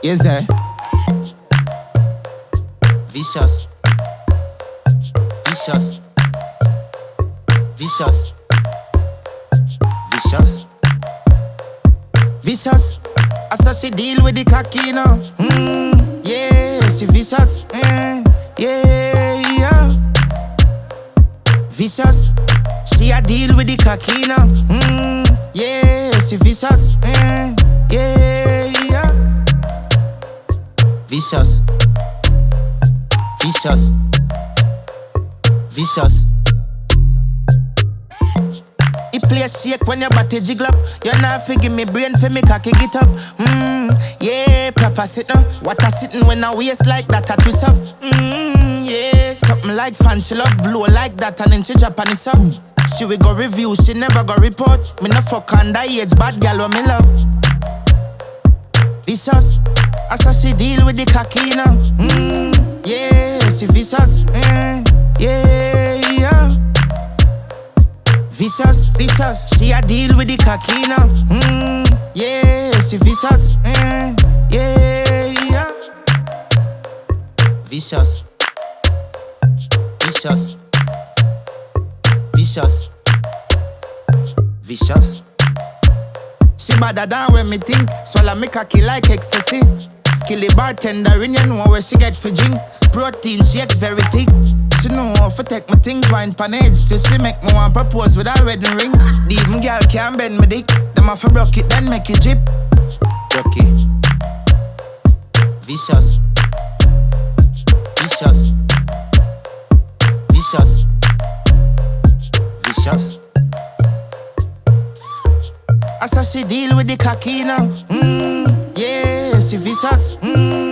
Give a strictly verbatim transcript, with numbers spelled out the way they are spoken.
Yes, eh? Vicious. Vicious. Vicious. Vicious. Vicious. As I say, deal with the cocky now. Mm, yeah, she vicious. Mm, yeah, yeah. Vicious. She a deal with the cocky now. Mm, yeah, she vicious. Mm, yeah, yeah. Vicious. Vicious. Vicious. It play a shake when your body jiggle up. You're not figure me brain for me cocky get up. Mmm, yeah, proper sit down. What a sitting when I waist like that I twist up. Mmm, yeah. Something like fan, she love blow like that and then she drop and it's up. She will go review, she never go report. Me no fuck under age, bad girl what me love. Vicious. As I she deal with the cocky now. Mmm, yeah, she vicious. Mm, yeah, yeah. Vicious, vicious. She a deal with the cocky now. Mm, yeah, she vicious. Mm, yeah, yeah. Vicious. Vicious. Vicious. Vicious. She badder than when me think. Swallow me cocky like ecstasy. Skilly bartender in you know where she get for drink. Protein shake very thick. She know how to take my things wine pan edge. So she make me want propose with a wedding ring. The even girl can't bend me dick. Them have to broke it then make it drip. Broke it. Vicious. Vicious. Vicious. Vicious. As I she deal with the cocky now. Mmm, yeah, she vicious. Mmm.